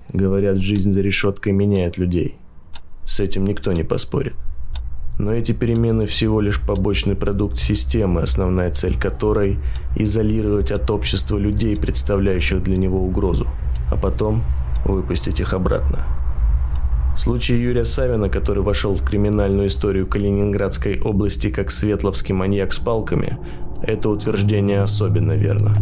Говорят, жизнь за решеткой меняет людей. С этим никто не поспорит. Но эти перемены всего лишь побочный продукт системы, основная цель которой – изолировать от общества людей, представляющих для него угрозу, а потом выпустить их обратно. В случае Юрия Савина, который вошел в криминальную историю Калининградской области как светловский маньяк с палками, это утверждение особенно верно.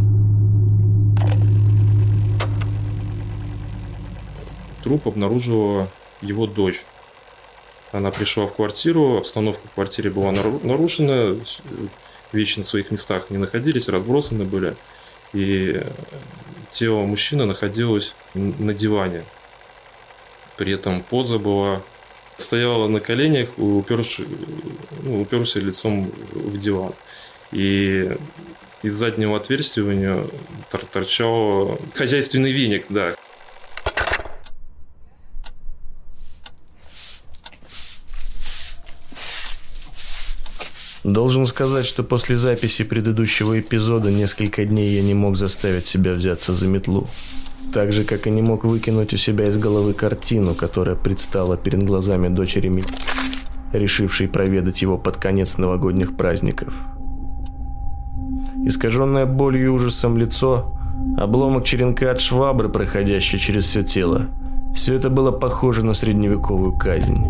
Труп обнаружила его дочь. Она пришла в квартиру, обстановка в квартире была нарушена, вещи на своих местах не находились, разбросаны были. И тело мужчины находилось на диване. При этом поза была... Стояла на коленях, уперся лицом в диван. И из заднего отверстия у нее торчал хозяйственный веник, да. Должен сказать, что после записи предыдущего эпизода несколько дней я не мог заставить себя взяться за метлу. Так же, как и не мог выкинуть у себя из головы картину, которая предстала перед глазами дочери решившей проведать его под конец новогодних праздников. Искаженное болью и ужасом лицо, обломок черенка от швабры, проходящий через все тело. Все это было похоже на средневековую казнь.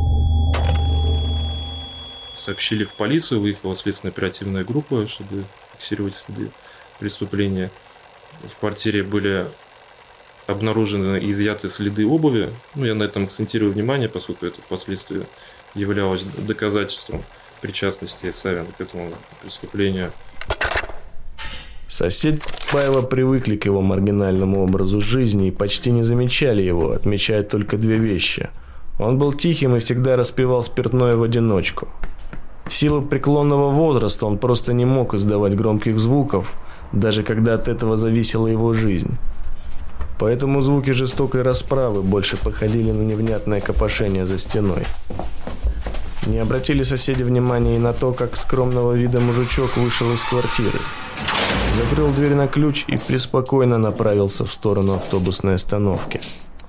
Сообщили в полицию, выехала следственно-оперативная группа, чтобы фиксировать следы преступления. В квартире были обнаружены и изъяты следы обуви. Я на этом акцентирую внимание, поскольку это впоследствии являлось доказательством причастности Савина к этому преступлению. Соседи Паева привыкли к его маргинальному образу жизни и почти не замечали его, отмечая только две вещи. Он был тихим и всегда распивал спиртное в одиночку. В силу преклонного возраста он просто не мог издавать громких звуков, даже когда от этого зависела его жизнь. Поэтому звуки жестокой расправы больше походили на невнятное копошение за стеной. Не обратили соседи внимания и на то, как скромного вида мужичок вышел из квартиры. Закрыл дверь на ключ и преспокойно направился в сторону автобусной остановки.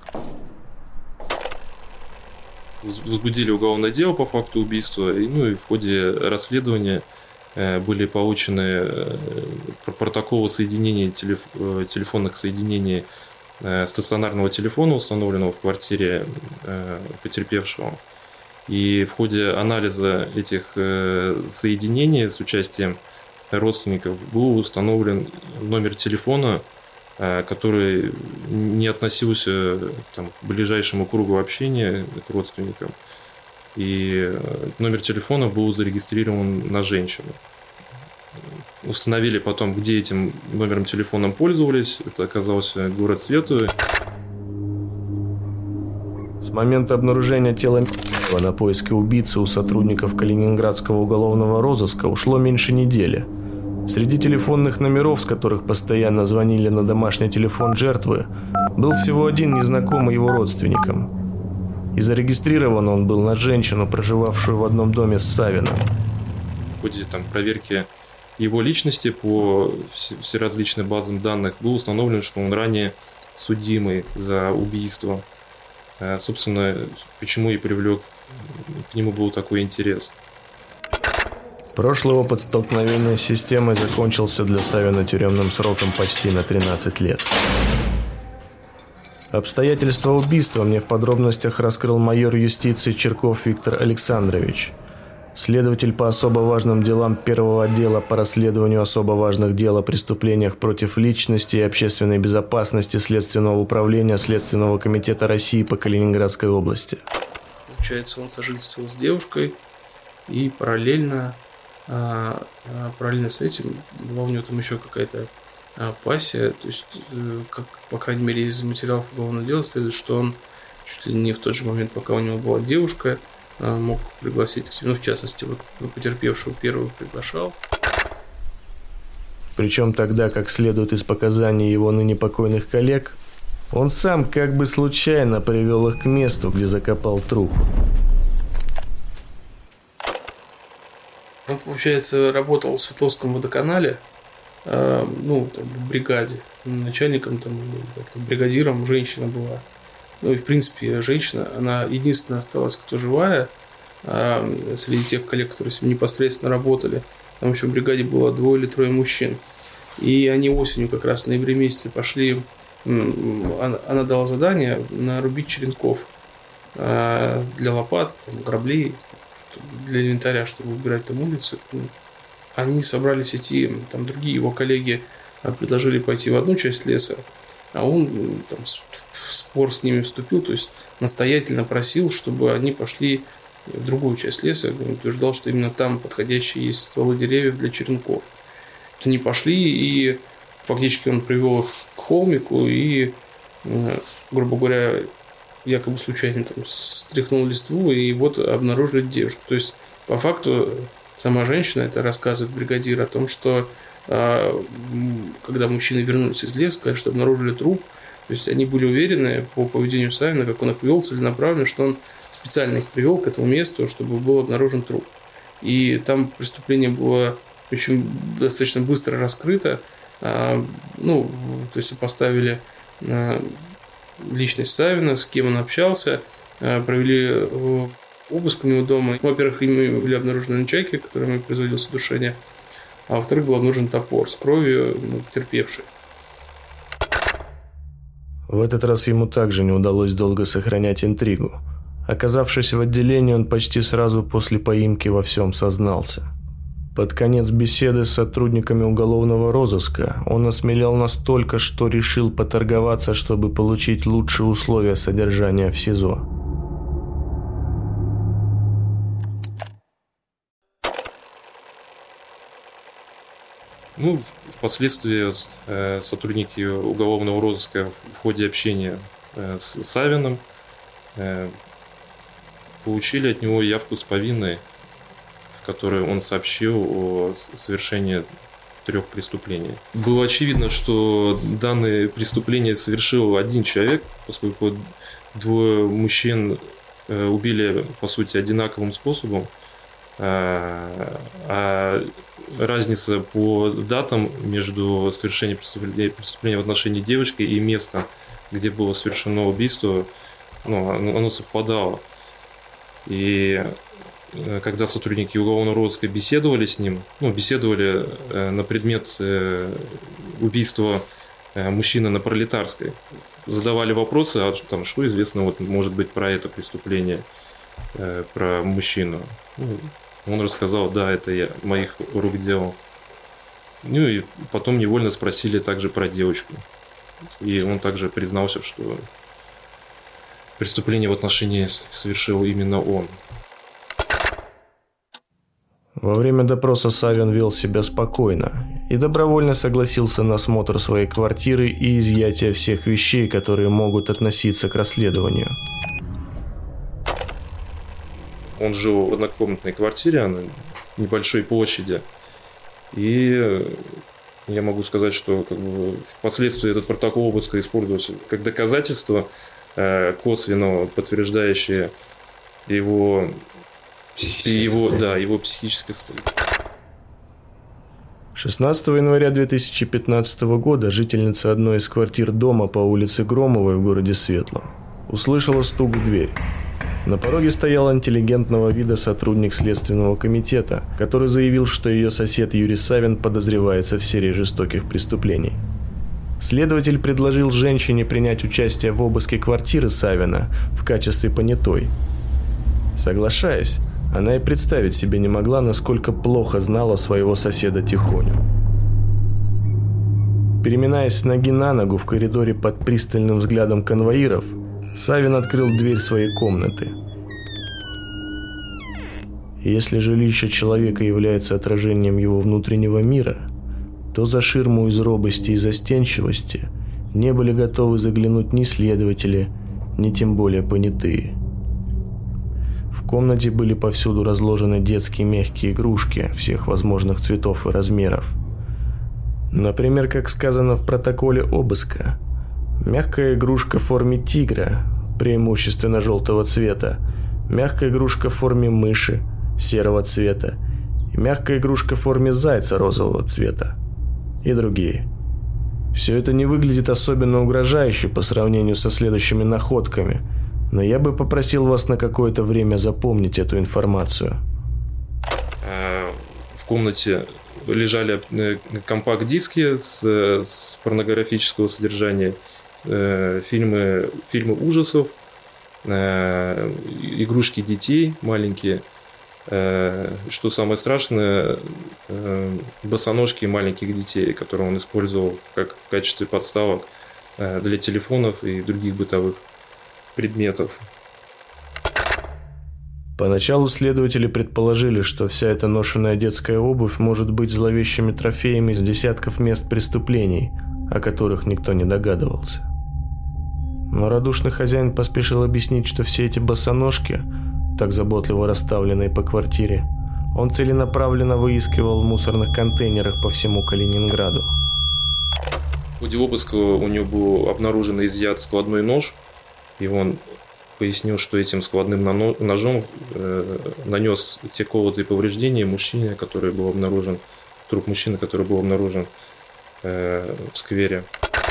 Возбудили уголовное дело по факту убийства, и в ходе расследования были получены протоколы соединения телефонных соединений стационарного телефона, установленного в квартире потерпевшего. И в ходе анализа этих соединений с участием родственников был установлен номер телефона, который не относился к ближайшему кругу общения к родственникам. И номер телефона был зарегистрирован на женщину. Установили потом, где этим номером телефона пользовались. Это оказался город Светове. С момента обнаружения тела на поиски убийцы у сотрудников Калининградского уголовного розыска ушло меньше недели. Среди телефонных номеров, с которых постоянно звонили на домашний телефон жертвы, был всего один незнакомый его родственникам. И зарегистрирован он был на женщину, проживавшую в одном доме с Савиным. В ходе проверки его личности по всеразличным базам данных было установлено, что он ранее судимый за убийство. Собственно, почему и привлек к нему был такой интерес. Прошлый опыт столкновения с системой закончился для Савина тюремным сроком почти на 13 лет. Обстоятельства убийства мне в подробностях раскрыл майор юстиции Черков Виктор Александрович, следователь по особо важным делам первого отдела по расследованию особо важных дел о преступлениях против личности и общественной безопасности Следственного управления Следственного комитета России по Калининградской области. Получается, он сожительствовал с девушкой и параллельно с этим была у него там еще какая-то пассия, то есть, как, по крайней мере, из материалов уголовного дела следует, что он чуть ли не в тот же момент, пока у него была девушка, мог пригласить к себе, в частности, потерпевшего первого приглашал. Причем тогда, как следует из показаний его ныне покойных коллег, он сам как бы случайно привел их к месту, где закопал труп. Он, получается, работал в Свердловском водоканале, в бригаде. Начальником, бригадиром женщина была. ну и в принципе женщина, она единственная осталась, кто живая, среди тех коллег, которые с ним непосредственно работали. Там еще в бригаде было 2 или 3 мужчин. И они осенью, как раз в ноябре месяце, пошли. Она дала задание нарубить черенков для лопат, там, граблей, для инвентаря, чтобы убирать там улицы. Они собрались идти, там другие его коллеги предложили пойти в одну часть леса, а он там в спор с ними вступил, то есть настоятельно просил, чтобы они пошли в другую часть леса, утверждал, что именно там подходящие есть стволы деревьев для черенков. Они пошли, и фактически он привел их к холмику и, грубо говоря, якобы случайно там стряхнул листву, и вот обнаружили девушку. То есть, по факту, сама женщина это рассказывает бригадир о том, что когда мужчины вернулись из леса, сказали, что обнаружили труп, то есть они были уверены по поведению Савина, как он их вел целенаправленно, что он специально их привел к этому месту, чтобы был обнаружен труп. И там преступление было очень достаточно быстро раскрыто. Ну, то есть поставили личность Савина, с кем он общался, провели обыск у него дома. Во-первых, ими были обнаружены нунчаки, которыми производилось удушение, а во-вторых, был обнаружен топор с кровью потерпевшей. В этот раз ему также не удалось долго сохранять интригу. Оказавшись в отделении, он почти сразу после поимки во всем сознался. Под конец беседы с сотрудниками уголовного розыска он осмелел настолько, что решил поторговаться, чтобы получить лучшие условия содержания в СИЗО. Ну, впоследствии сотрудники уголовного розыска в ходе общения с Савиным получили от него явку с повинной, в которой он сообщил о совершении 3 преступлений. Было очевидно, что данное преступление совершил один человек, поскольку 2 мужчин убили, по сути, одинаковым способом, а разница по датам между совершением преступления в отношении девушки и места, где было совершено убийство, ну, оно совпадало. И когда сотрудники уголовного розыска беседовали с ним, беседовали на предмет убийства мужчины на Пролетарской, задавали вопросы, что известно, может быть, про это преступление, про мужчину. Он рассказал, да, это я, моих рук делал. Ну и потом невольно спросили также про девочку. И он также признался, что преступление в отношении совершил именно он. Во время допроса Савин вел себя спокойно и добровольно согласился на осмотр своей квартиры и изъятие всех вещей, которые могут относиться к расследованию. Он жил в однокомнатной квартире на небольшой площади. И я могу сказать, что впоследствии этот протокол обыска использовался как доказательство, косвенно подтверждающее его психическое состояние. 16 января 2015 года жительница одной из квартир дома по улице Громовой в городе Светлом услышала стук в дверь. На пороге стоял интеллигентного вида сотрудник Следственного комитета, который заявил, что ее сосед Юрий Савин подозревается в серии жестоких преступлений. Следователь предложил женщине принять участие в обыске квартиры Савина в качестве понятой. Соглашаясь, она и представить себе не могла, насколько плохо знала своего соседа Тихоню. Переминаясь с ноги на ногу в коридоре под пристальным взглядом конвоиров, Савин открыл дверь своей комнаты. Если жилище человека является отражением его внутреннего мира, то за ширму из робости и застенчивости не были готовы заглянуть ни следователи, ни тем более понятые. В комнате были повсюду разложены детские мягкие игрушки всех возможных цветов и размеров. Например, как сказано в протоколе обыска, мягкая игрушка в форме тигра, преимущественно желтого цвета, мягкая игрушка в форме мыши, серого цвета, и мягкая игрушка в форме зайца розового цвета, и другие. Все это не выглядит особенно угрожающе по сравнению со следующими находками, но я бы попросил вас на какое-то время запомнить эту информацию. В комнате лежали компакт-диски с порнографического содержания, фильмы ужасов, игрушки детей маленькие, что самое страшное, босоножки маленьких детей, которые он использовал как в качестве подставок для телефонов и других бытовых предметов. Поначалу следователи предположили, что вся эта ношенная детская обувь может быть зловещими трофеями из десятков мест преступлений, о которых никто не догадывался. Но радушный хозяин поспешил объяснить, что все эти босоножки, так заботливо расставленные по квартире, он целенаправленно выискивал в мусорных контейнерах по всему Калининграду. В ходе обыска у него был обнаружен и изъят складной нож, и он пояснил, что этим складным ножом нанес те колотые повреждения мужчине, который был обнаружен, труп мужчины, который был обнаружен в сквере.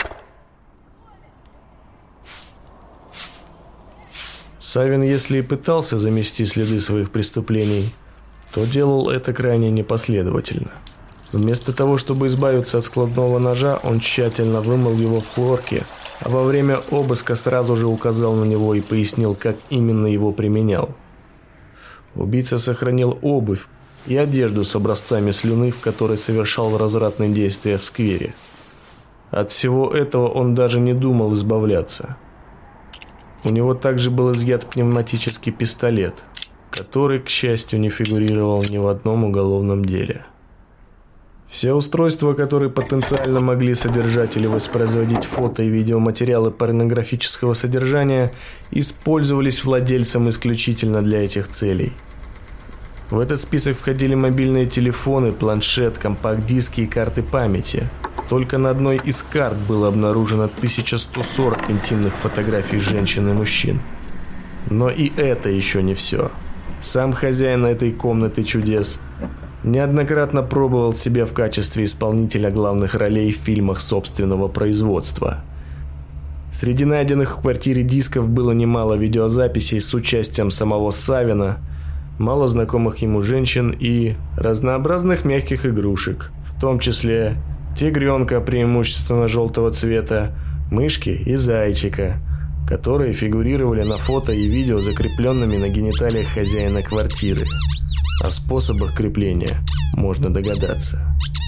Савин, если и пытался замести следы своих преступлений, то делал это крайне непоследовательно. Вместо того, чтобы избавиться от складного ножа, он тщательно вымыл его в хлорке, а во время обыска сразу же указал на него и пояснил, как именно его применял. Убийца сохранил обувь и одежду с образцами слюны, в которой совершал развратные действия в сквере. От всего этого он даже не думал избавляться. У него также был изъят пневматический пистолет, который, к счастью, не фигурировал ни в одном уголовном деле. Все устройства, которые потенциально могли содержать или воспроизводить фото и видеоматериалы порнографического содержания, использовались владельцем исключительно для этих целей. В этот список входили мобильные телефоны, планшет, компакт-диски и карты памяти. Только на одной из карт было обнаружено 1140 интимных фотографий женщин и мужчин. Но и это еще не все. Сам хозяин этой комнаты чудес неоднократно пробовал себя в качестве исполнителя главных ролей в фильмах собственного производства. Среди найденных в квартире дисков было немало видеозаписей с участием самого Савина, мало знакомых ему женщин и разнообразных мягких игрушек, в том числе тигренка преимущественно желтого цвета, мышки и зайчика, которые фигурировали на фото и видео, закрепленными на гениталиях хозяина квартиры. О способах крепления можно догадаться.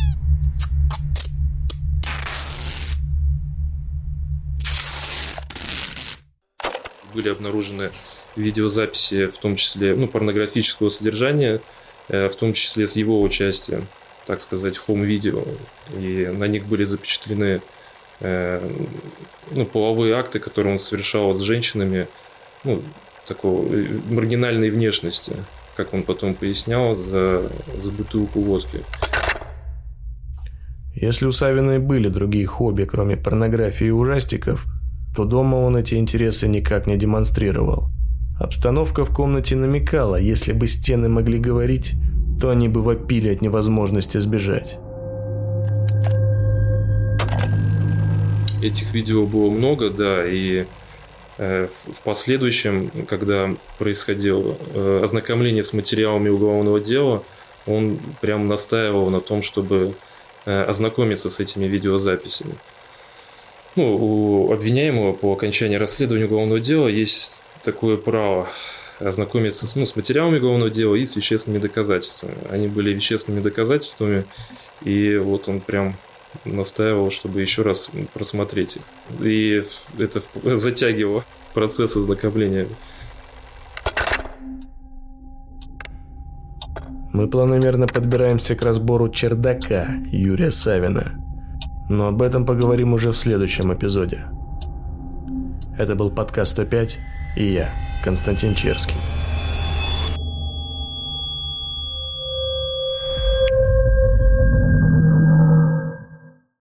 Были обнаружены видеозаписи, в том числе порнографического содержания, в том числе с его участием, так сказать, хоум-видео. И на них были запечатлены половые акты, которые он совершал с женщинами такой маргинальной внешности, как он потом пояснял, за бутылку водки. Если у Савина и были другие хобби, кроме порнографии и ужастиков, то дома он эти интересы никак не демонстрировал. Обстановка в комнате намекала, если бы стены могли говорить, то они бы вопили от невозможности сбежать. Этих видео было много, да, и в последующем, когда происходило ознакомление с материалами уголовного дела, он прям настаивал на том, чтобы ознакомиться с этими видеозаписями. У обвиняемого по окончании расследования уголовного дела есть такое право ознакомиться с материалами уголовного дела и с вещественными доказательствами. Они были вещественными доказательствами, и вот он прям настаивал, чтобы еще раз просмотреть их. И это затягивало процесс ознакомления. Мы планомерно подбираемся к разбору чердака Юрия Савина. Но об этом поговорим уже в следующем эпизоде. Это был подкаст 105 и я, Константин Черский.